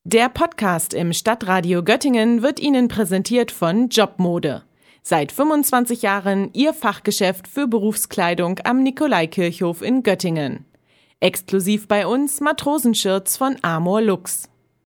Der Podcast im Stadtradio Göttingen wird Ihnen präsentiert von Jobmode. Seit 25 Jahren Ihr Fachgeschäft für Berufskleidung am Nikolaikirchhof in Göttingen. Exklusiv bei uns Matrosenshirts von Amor Lux.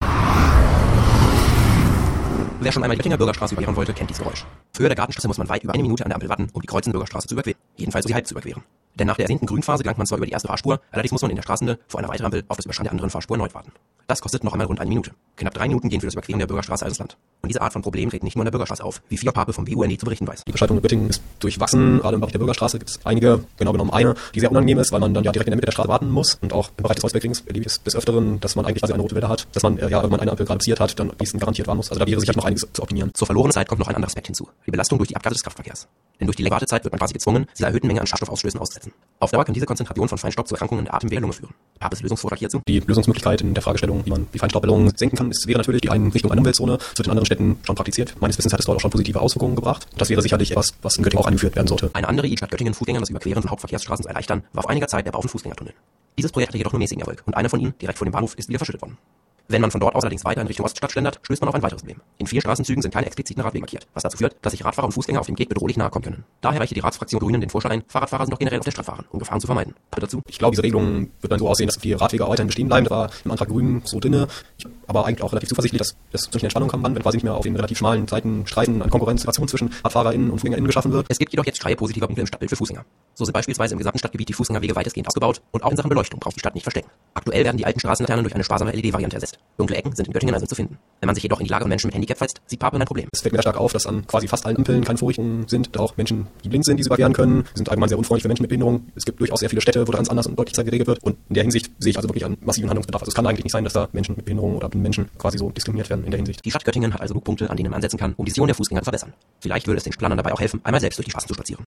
Wer schon einmal die Göttinger Bürgerstraße überqueren wollte, kennt dieses Geräusch. Für Höhe der Gartenstraße muss man weit über 1 Minute an der Ampel warten, um die kreuzende Bürgerstraße zu überqueren. Jedenfalls so sie halb zu überqueren. Denn nach der ersehnten Grünphase gelangt man zwar über die erste Fahrspur, allerdings muss man in der Straßenende vor einer weiteren Ampel auf das Überschreiten der anderen Fahrspur erneut warten. Das kostet noch einmal rund 1 Minute. Knapp 3 Minuten gehen für das Überqueren der Bürgerstraße als Land. Und diese Art von Problem treten nicht nur an der Bürgerstraße auf, wie Fior Pape vom BUND zu berichten weiß. Die Beschaltung in Göttingen ist durchwachsen. Gerade im Bereich der Bürgerstraße gibt es einige, genau genommen eine, die sehr unangenehm ist, weil man dann ja direkt in der Mitte der Straße warten muss. Und auch im Bereich des Holzbergrings erlebe ich es des Öfteren, dass man eigentlich quasi eine rote Welle hat, dass man wenn man eine Ampel gerade passiert hat, dann diesen garantiert warten muss. Also da wäre sicher noch einiges zu optimieren. Zur verlorenen Zeit kommt noch ein anderer Aspekt hinzu. Die Belastung durch die Abgase des Kraftverkehrs. Denn durch die lange Wartezeit wird man quasi gezwungen, dieser erhöhten Menge an Schadstoffausstößen auszusetzen. Auf Dauer kann diese Konzentration von Feinstaub zu Erkrankungen der Atemwege der Lunge führen. Papes Lösungsvorschlag hierzu? Die Lösungsmöglichkeit in der Fragestellung, wie man die Feinstaubbildung senken kann, wäre natürlich die Einrichtung einer Umweltzone. Das wird in anderen Städten schon praktiziert. Meines Wissens hat es dort auch schon positive Auswirkungen gebracht. Das wäre sicherlich etwas, was in Göttingen auch eingeführt werden sollte. Eine andere Idee, Stadt Göttingen Fußgängern das Überqueren von Hauptverkehrsstraßen zu erleichtern, war vor einiger Zeit der Bau von Fußgängertunneln. Dieses Projekt hatte jedoch nur mäßigen Erfolg und einer von ihnen, direkt vor dem Bahnhof, ist wieder verschüttet worden. Wenn man von dort aus allerdings weiter in Richtung Oststadt schlendert, stößt man auf ein weiteres Problem. In 4 Straßenzügen sind keine expliziten Radwege markiert, was dazu führt, dass sich Radfahrer und Fußgänger auf dem Gehweg bedrohlich nahe kommen können. Daher reichte die Ratsfraktion Grünen den Vorschlag ein, Fahrradfahrer sind doch generell auf der Stadt fahren, um Gefahren zu vermeiden. Dazu? Ich glaube, diese Regelung wird dann so aussehen, dass die Radwege weiterhin bestehen bleiben. Das war im Antrag Grün so drinne. Aber eigentlich auch relativ zuversichtlich, dass es durch eine Entspannung kommen kann, wenn quasi nicht mehr auf den relativ schmalen Seitenstreifen eine Konkurrenzsituation zwischen RadfahrerInnen und FußgängerInnen geschaffen wird. Es gibt jedoch jetzt 3 positive Punkte im Stadtbild für Fußgänger. So sind beispielsweise im gesamten Stadtgebiet die Fußgängerwege weitestgehend ausgebaut und auch in Sachen Beleuchtung braucht die Stadt nicht verstecken. Aktuell werden die alten Straßenlaternen durch eine sparsame LED-Variante ersetzt. Dunkle Ecken sind in Göttingen also zu finden. Wenn man sich jedoch in die Lage von Menschen mit Handicap versetzt, sieht Pape ein Problem. Es fällt mir stark auf, dass an quasi fast allen Ampeln keine Vorrichtungen sind, da auch Menschen, die blind sind, die sie überqueren können. Die sind allgemein sehr unfreundlich für Menschen mit Behinderung. Es gibt durchaus sehr viele Städte, wo das ganz anders und deutlicher geregelt wird. Und in der Hinsicht sehe ich also wirklich einen massiven Handlungsbedarf. Also es kann eigentlich nicht sein, dass da Menschen mit Behinderung oder Menschen quasi so diskriminiert werden in der Hinsicht. Die Stadt Göttingen hat also genug Punkte, an denen man ansetzen kann, um die Vision der Fußgänger zu verbessern. Vielleicht würde es den Planern dabei auch helfen, einmal selbst durch die Straßen zu spazieren.